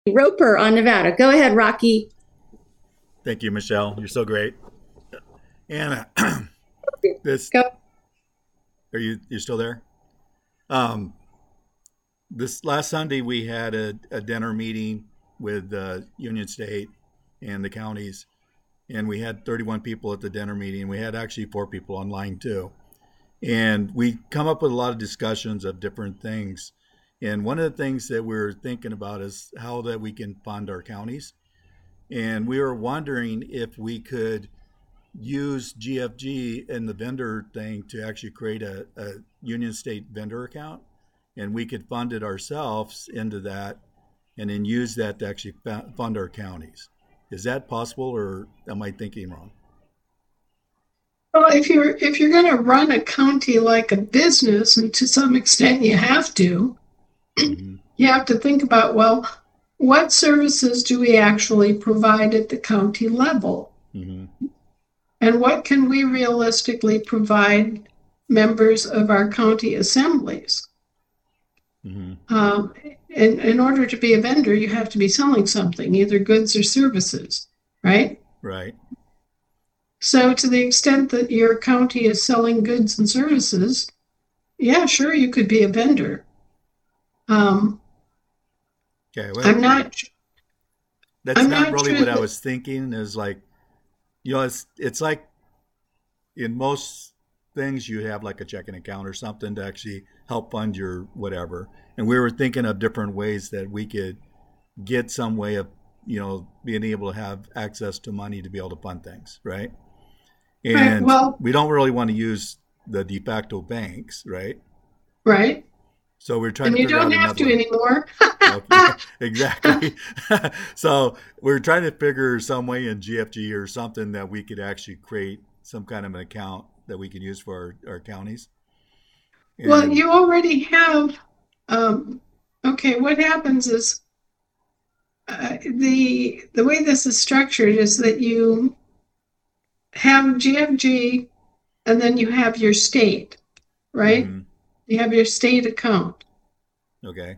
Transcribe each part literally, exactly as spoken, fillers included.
Roper on Nevada. Go ahead, Rocky. Thank you, Michelle. You're so great. Anna, this Go. are you? You're still there? Um, this last Sunday we had a, a dinner meeting with uh, Union State and the counties, and we had thirty-one people at the dinner meeting. We had actually four people online too, and we come up with a lot of discussions of different things. And one of the things that we're thinking about is how that we can fund our counties. And we were wondering if we could use G F G and the vendor thing to actually create a, a Union State vendor account, and we could fund it ourselves into that, and then use that to actually fund our counties. Is that possible, or am I thinking wrong? Well, if you're if you're going to run a county like a business, and to some extent you have to, Mm-hmm. you have to think about, well, what services do we actually provide at the county level? Mm-hmm. And what can we realistically provide members of our county assemblies? Mm-hmm. Um, in, in order to be a vendor, you have to be selling something, either goods or services, right? Right. So to the extent that your county is selling goods and services, yeah, sure, you could be a vendor. Um, Okay. Well, I'm not. that's I'm not not really sure what I that, was thinking. Is like, you know, it's it's like in most things you have like a checking account or something to actually help fund your whatever. And we were thinking of different ways that we could get some way of, you know, being able to have access to money to be able to fund things, right? right, And well, we don't really want to use the de facto banks, right? right, So we're trying to and you figure don't out have another to way. anymore. Okay, exactly. So we're trying to figure some way in G F G or something that we could actually create some kind of an account that we can use for our, our counties. Well, And you already have. Um, okay, what happens is uh, the the way this is structured is that you have G F G, and then you have your state, right? hmm You have your state account. okay,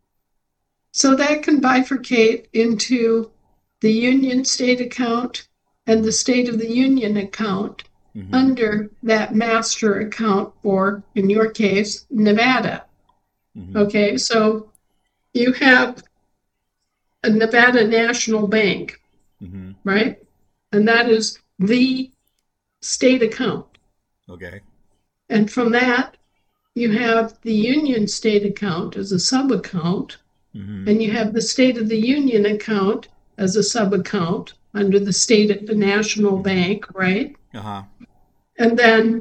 So that can bifurcate into the union state account and the state of the union account hmm under that master account for, in your case, Nevada. hmm Okay, so you have a Nevada National Bank, hmm right? And that is the state account. okay, And from that, you have the union state account as a sub account, hmm and you have the State of the Union account as a sub account under the state at the national bank, right? uh huh, And then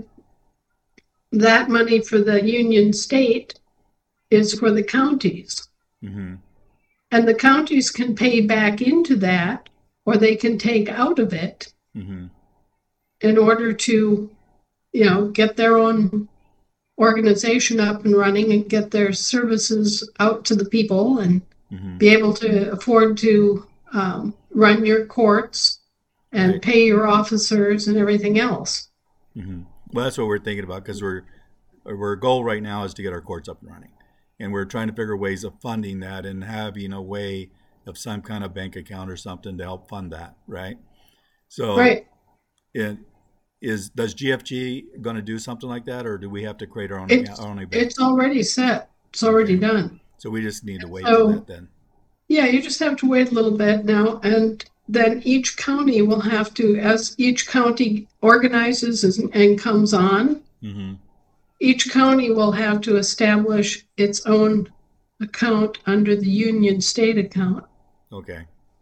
that money for the Union state is for the counties. hmm And the counties can pay back into that, or they can take out of it hmm in order to, you know, get their own organization up and running and get their services out to the people and hmm be able to afford to um, run your courts and right. pay your officers and everything else. hmm Well, that's what we're thinking about because we're our goal right now is to get our courts up and running, and we're trying to figure ways of funding that and having a way of some kind of bank account or something to help fund that, right? So, Right. it is does G F G going to do something like that, or do we have to create our own account, It's our own bank? it's already set. It's already Okay, done. so we just need to wait for So that then. yeah, you just have to wait a little bit now, and then each county will have to, as each county organizes and, and comes on, hmm each county will have to establish its own account under the union state account. Okay.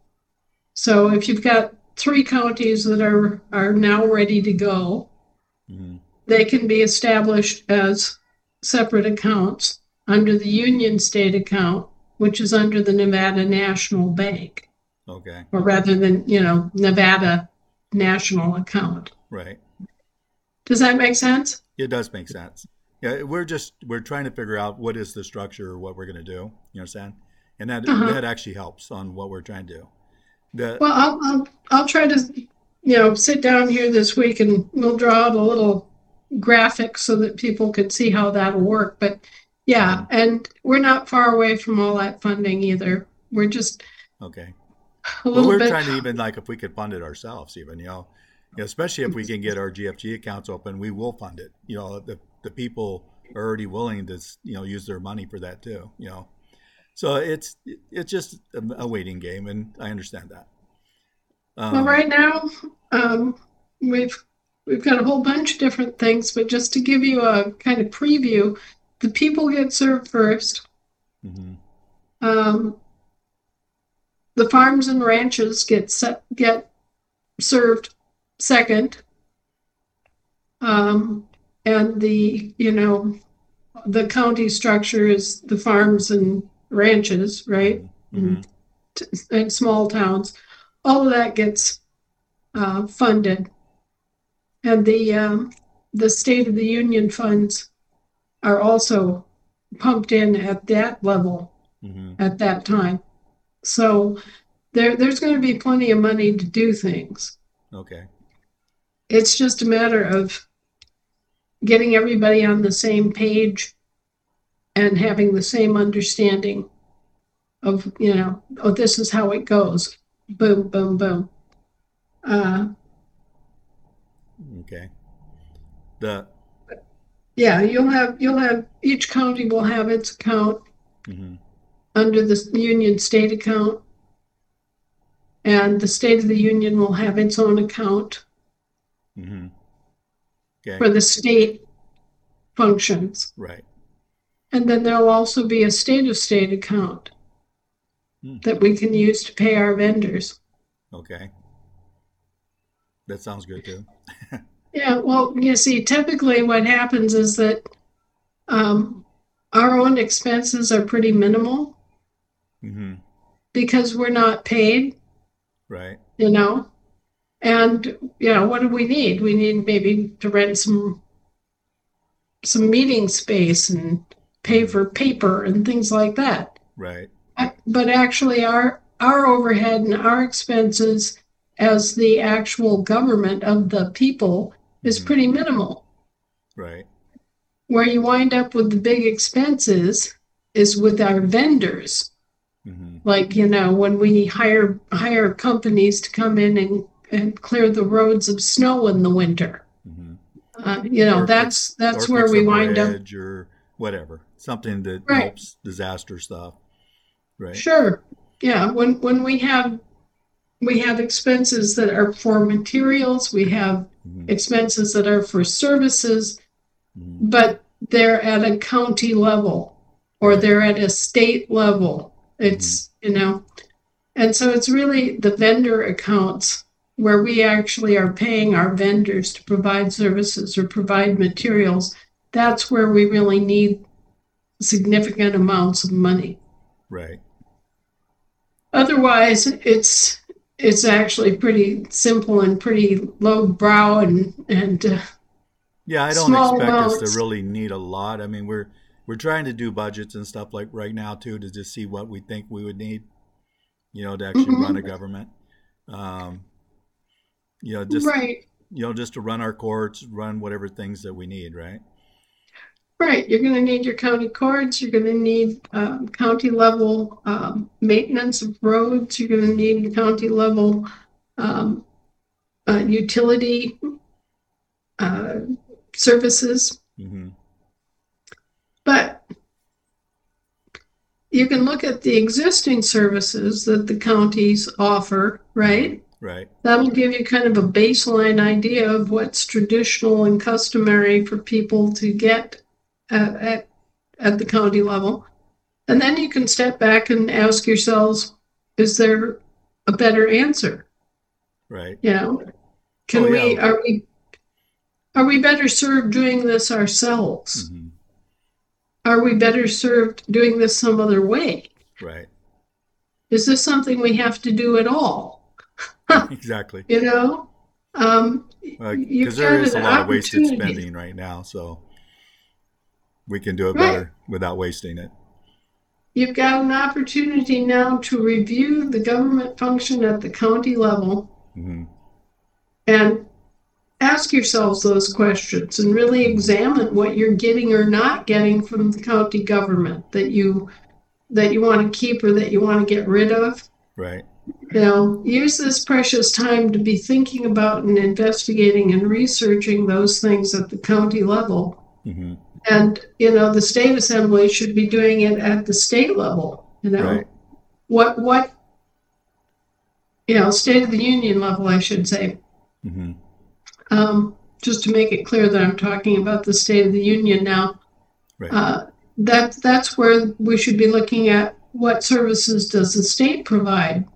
So if you've got three counties that are are now ready to go, hmm they can be established as separate accounts under the union state account, which is under the Nevada National Bank, Okay. or rather than, you know, Nevada National account. Right. Does that make sense? It does make sense. Yeah, we're just we're trying to figure out what is the structure or what we're going to do. You understand? And that Uh-huh. that actually helps on what we're trying to do. The Well, I'll, I'll I'll try to, you know, sit down here this week and we'll draw out a little graphic so that people can see how that'll work. But yeah, mhm, and we're not far away from all that funding either. We're just Okay. a Well, little we're bit. trying to even like if we could fund it ourselves, even you know, you know, especially if we can get our G F G accounts open, we will fund it. You know, the the people are already willing to you know use their money for that too. You know, so it's it's just a, a waiting game, and I understand that. Well, Um, right now, um, we've we've got a whole bunch of different things, but just to give you a kind of preview, the people get served first. mhm, Um, the farms and ranches get set, get served second. Um, and the, you know, the county structure is the farms and ranches, right? mhm, And, mhm, and small towns. All of that gets uh, funded. And the um, the State of the Union funds are also pumped in at that level mhm. at that time. So there there's going to be plenty of money to do things. Okay. It's just a matter of getting everybody on the same page and having the same understanding of, you know, oh, this is how it goes. Boom, boom, boom. Uh, Okay. The yeah, you'll have you'll have each county will have its account mhm, under the Union State account, and the State of the Union will have its own account mhm. Okay. for the state functions. Right. And then there'll also be a state of state account Hmm. that we can use to pay our vendors. Okay. That sounds good too. Yeah, well, you see, typically what happens is that um, our own expenses are pretty minimal hmm because we're not paid, Right. you know. And you know, what do we need? We need maybe to rent some some meeting space and pay for paper and things like that. Right. But actually, our our overhead and our expenses as the actual government of the people is Mhm. pretty minimal. Right. Where you wind up with the big expenses is with our vendors. hmm Like, you know, when we hire hire companies to come in and, and clear the roads of snow in the winter. hmm Uh, you know, Or that's fix that's or where fix we a wind up. bridge or whatever. Something that Right. helps disaster stuff. Right. Sure. Yeah. When when we have we have expenses that are for materials, we have hmm expenses that are for services, hmm but they're at a county level or Right. they're at a state level. It's, you know, and so it's really the vendor accounts where we actually are paying our vendors to provide services or provide materials. That's where we really need significant amounts of money. Right. Otherwise, it's it's actually pretty simple and pretty low brow and and uh, Yeah, I don't small expect us to amounts. really need a lot. I mean, we're we're trying to do budgets and stuff like right now too to just see what we think we would need, you know, to actually run a Mhm. government. Um, you know, just Right, you know, just to run our courts, run whatever things that we need, right? right. You're going to need your county courts. You're going to need um, county level um, maintenance of roads. You're going to need county level um, uh, utility uh, services. hmm But you can look at the existing services that the counties offer, right? Right. That'll give you kind of a baseline idea of what's traditional and customary for people to get at, at, at the county level. And then you can step back and ask yourselves, is there a better answer? Right. You know, can Oh we, yeah. are we, are we better served doing this ourselves? hmm Are we better served doing this some other way? Right. Is this something we have to do at all? Exactly. You know, um, Because you've there got is an a lot of wasted opportunity. spending right now, so we can do it Right. better without wasting it. You've got an opportunity now to review the government function at the county level hmm and ask yourselves those questions and really examine what you're getting or not getting from the county government that you that you want to keep or that you want to get rid of. Right. You know, use this precious time to be thinking about and investigating and researching those things at the county level. Mm-hmm. And, you know, the state assembly should be doing it at the state level, you know. Right. What, what, you know, State of the Union level, I should say. Mm-hmm. Um, just to make it clear that I'm talking about the State of the Union now. Right. Uh, that, that's where we should be looking at what services does the state provide?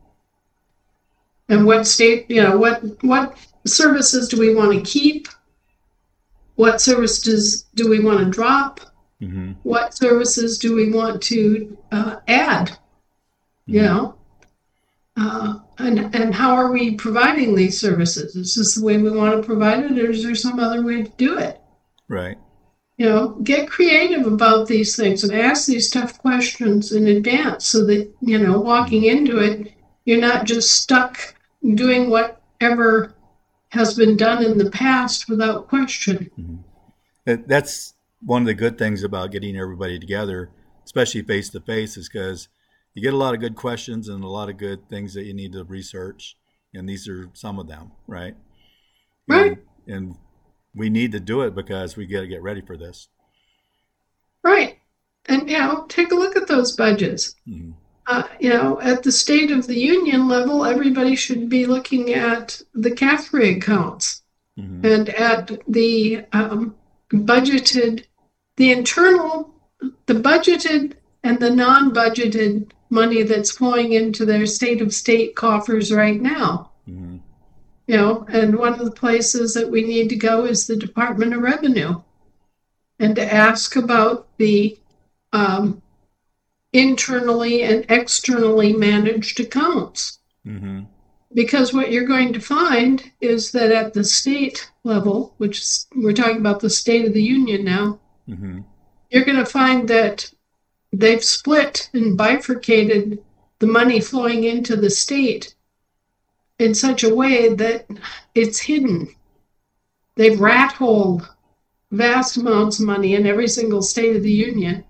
And what state, you know, what what services do we want to keep? What services do we want to drop? Mm-hmm. What services do we want to uh, add? Mm-hmm. You know, uh, and and how are we providing these services? Is this the way we want to provide it, or is there some other way to do it? Right. You know, get creative about these things and ask these tough questions in advance, so that, you know, walking into it, you're not just stuck doing whatever has been done in the past without question. Mm-hmm. That's one of the good things about getting everybody together, especially face to face, is because you get a lot of good questions and a lot of good things that you need to research. And these are some of them, right? Right. And, and we need to do it because we got to get ready for this. Right. And, you know, take a look at those budgets. Mm-hmm. Uh, you know, at the State of the Union level, everybody should be looking at the C A F R I accounts, mm-hmm. and at the um, budgeted, the internal, the budgeted and the non-budgeted money that's flowing into their state of state coffers right now. Mm-hmm. You know, and one of the places that we need to go is the Department of Revenue, and to ask about the um, internally and externally managed accounts. Mm-hmm. Because what you're going to find is that at the state level, which is, we're talking about the State of the Union now, mm-hmm. you're going to find that they've split and bifurcated the money flowing into the state in such a way that it's hidden. They've rat-holed vast amounts of money in every single State of the Union.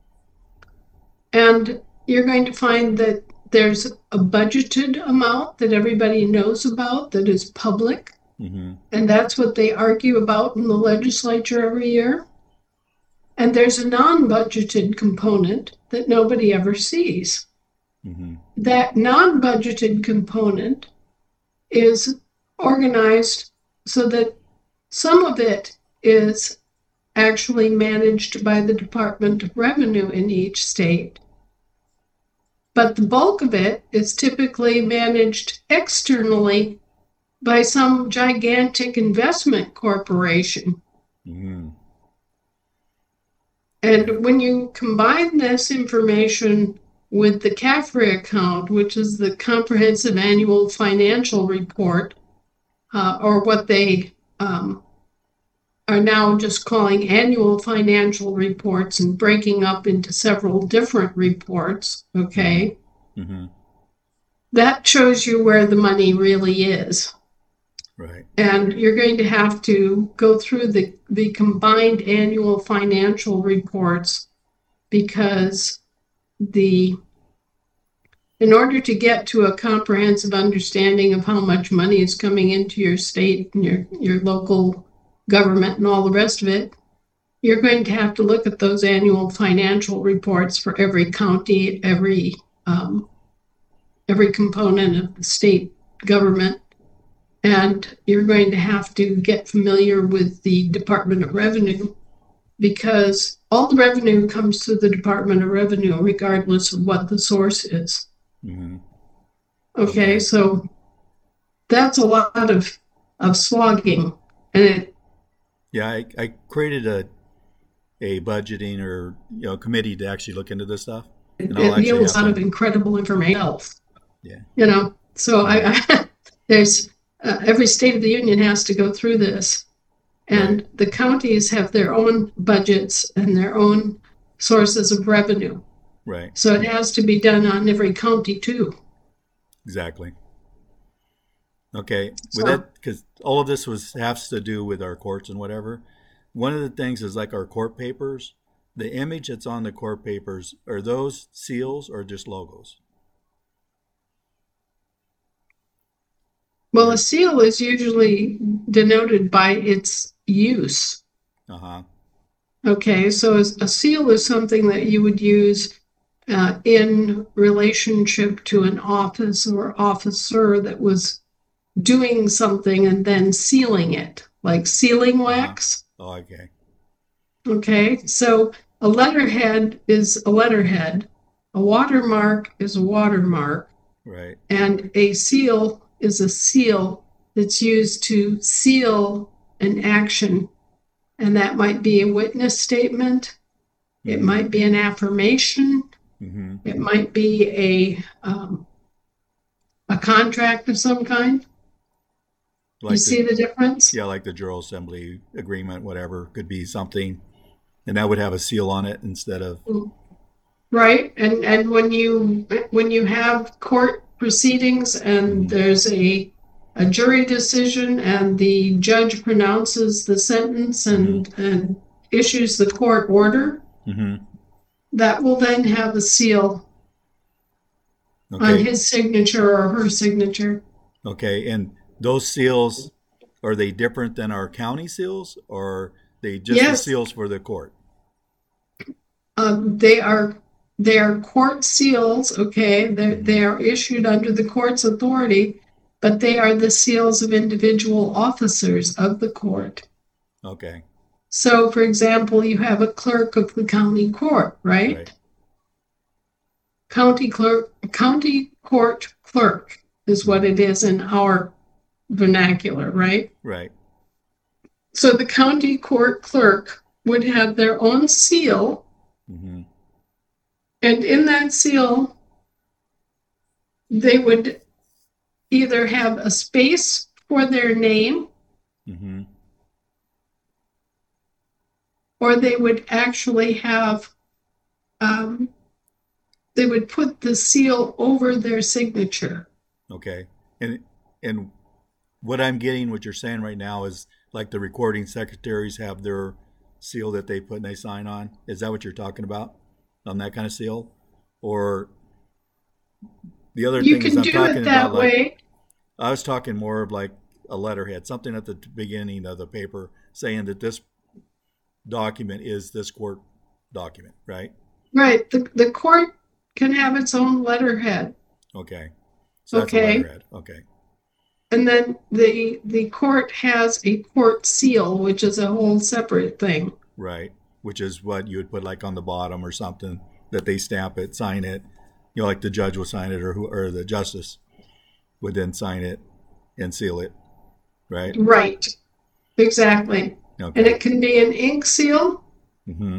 And you're going to find that there's a budgeted amount that everybody knows about that is public. Mm-hmm. And that's what they argue about in the legislature every year. And there's a non-budgeted component that nobody ever sees. Mm-hmm. That non-budgeted component is organized so that some of it is actually managed by the Department of Revenue in each state. But the bulk of it is typically managed externally by some gigantic investment corporation. Mm-hmm. And when you combine this information with the C A F R I account, which is the Comprehensive Annual Financial Report, uh, or what they um, are now just calling annual financial reports and breaking up into several different reports, okay? Mm-hmm. That shows you where the money really is. Right. And you're going to have to go through the, the combined annual financial reports, because the in order to get to a comprehensive understanding of how much money is coming into your state and your, your local government and all the rest of it, you're going to have to look at those annual financial reports for every county, every um, every component of the state government. And you're going to have to get familiar with the Department of Revenue, because all the revenue comes through the Department of Revenue, regardless of what the source is. Mm-hmm. Okay, okay, so that's a lot of, of slogging. And it, yeah, I, I created a a budgeting or you know committee to actually look into this stuff. And it yields a lot of incredible information. Yeah, you know, so I, I there's uh, every State of the Union has to go through this, and right. the counties have their own budgets and their own sources of revenue. Right. So it has to be done on every county too. Exactly. Okay. So, with that, because all of this was has to do with our courts and whatever. One of the things is like our court papers. The image that's on the court papers, are those seals or just logos? Well, a seal is usually denoted by its use. Uh-huh. Okay, so a seal is something that you would use uh, in relationship to an office or officer that was doing something and then sealing it, like sealing wax. Uh-huh. Oh, okay. Okay, so a letterhead is a letterhead, a watermark is a watermark, Right. and a seal is a seal that's used to seal an action. And that might be a witness statement, it Mm-hmm. might be an affirmation, Mm-hmm. it might be a um, a contract of some kind. Like You the, see the difference? yeah, like the General Assembly agreement, whatever, could be something, and that would have a seal on it instead of. Right, and and when you when you have court proceedings and Mhm. there's a a jury decision and the judge pronounces the sentence and and issues the court order, Mm-hmm. that will then have a seal on Okay. his signature or her signature. Okay. And those seals, are they different than our county seals, or are they just the Yes, seals for the court? um, they are they are court seals. Okay, they they are issued under the court's authority, but they are the seals of individual officers of the court. Okay. So, for example, you have a clerk of the county court, right? Right. County clerk, county court clerk is what it is in our vernacular, right? Right. So the county court clerk would have their own seal, Mm-hmm. and in that seal, they would either have a space for their name, Mm-hmm. or they would actually have, um, they would put the seal over their signature. Okay. And and what I'm getting, what you're saying right now, is like the recording secretaries have their seal that they put and they sign on. Is that what you're talking about? On that kind of seal? Or the other You thing is can I'm do talking it that about, like, way. I was talking more of like a letterhead, something at the beginning of the paper saying that this document is this court document, right? Right. The, the court can have its own letterhead. Okay. So that's a Okay. letterhead. Okay. And then the the court has a court seal, which is a whole separate thing. Right. Which is what you would put like on the bottom or something, that they stamp it, sign it. You know, like the judge will sign it, or who, or the justice would then sign it and seal it. Right. Right. Exactly. Okay. And it can be an ink seal, Mm-hmm.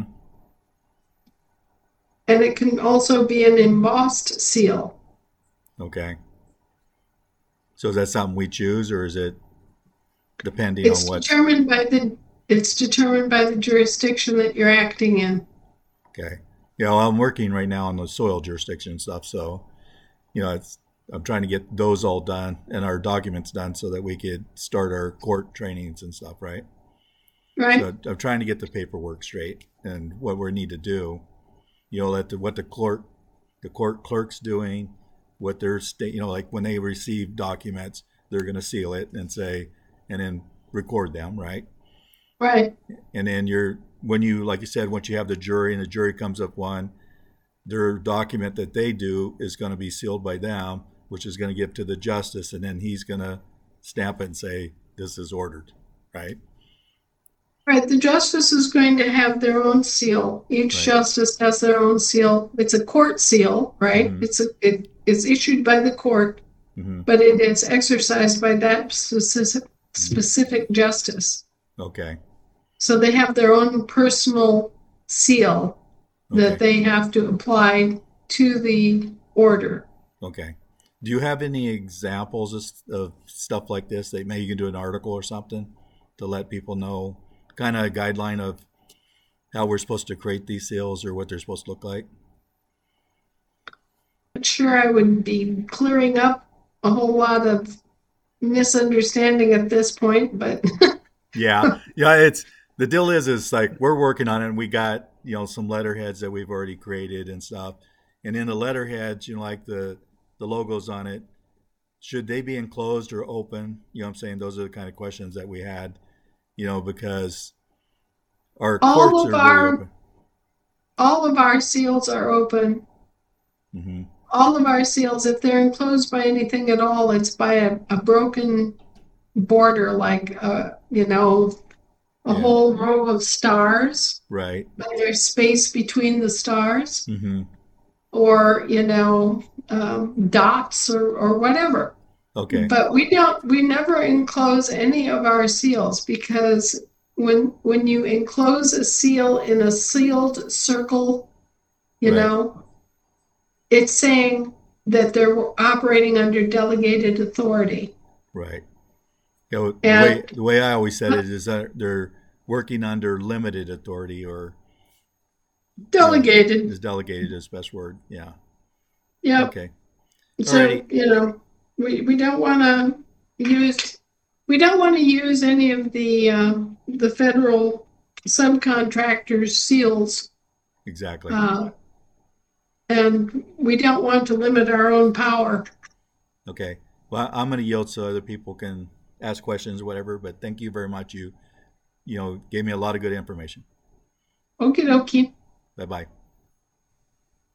and it can also be an embossed seal. Okay. So is that something we choose, or is it depending It's on what? determined by the it's determined by the jurisdiction that you're acting in. Okay. Yeah, well, I'm working right now on the soil jurisdiction stuff, so you know, it's I'm trying to get those all done and our documents done so that we could start our court trainings and stuff, right? Right? So I'm trying to get the paperwork straight and what we need to do. You know, that the, what the clerk, the court clerk's doing, what they're state, you know, like when they receive documents, they're going to seal it and say, and then record them, right? Right. And then you're when you, like you said, once you have the jury and the jury comes up one, their document that they do is going to be sealed by them, which is going to give to the justice, and then he's going to stamp it and say, this is ordered, right? Right. The justice is going to have their own seal. Each Right. justice has their own seal. It's a court seal, right? Mhm. It's a, it is issued by the court, Mm-hmm. but it is exercised by that specific specific justice. Okay. So they have their own personal seal that Okay. they have to apply to the order. Okay. Do you have any examples of, of stuff like this that maybe you can do an article or something to let people know, kind of a guideline of how we're supposed to create these seals or what they're supposed to look like? I'm sure I would be clearing up a whole lot of misunderstanding at this point, but Yeah. Yeah. It's the deal is, is like we're working on it and we got, you know, some letterheads that we've already created and stuff. And in the letterheads, you know, like the, the logos on it, should they be enclosed or open? You know what I'm saying? Those are the kind of questions that we had, you know, because our All courts of are our- really open. All of our seals are open. Hmm. All of our seals, if they're enclosed by anything at all, it's by a, a broken border, like, uh, you know, a Yeah. whole row of stars, Right. but there's space between the stars, Hmm. or, you know, um, dots or, or whatever. Okay. But we don't, we never enclose any of our seals, because when when you enclose a seal in a sealed circle, you Right. know, it's saying that they're operating under delegated authority. Right. You know, the And- way the way I always said it is that they're working under limited authority, or Delegated. is delegated is the best word. Yeah. Yep. Okay. So, Alrighty. you know, we, we don't want to use, we don't want to use any of the, uh, the federal subcontractors' seals. Exactly. Uh, and we don't want to limit our own power. Okay. Well, I'm going to yield so other people can ask questions or whatever, but thank you very much. You, you know, gave me a lot of good information. Okie dokie. Bye-bye.